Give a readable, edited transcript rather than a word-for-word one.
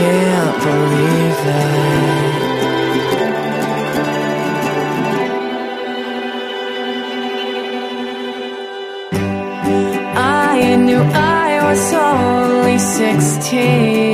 can't believe it. I knew I was only 16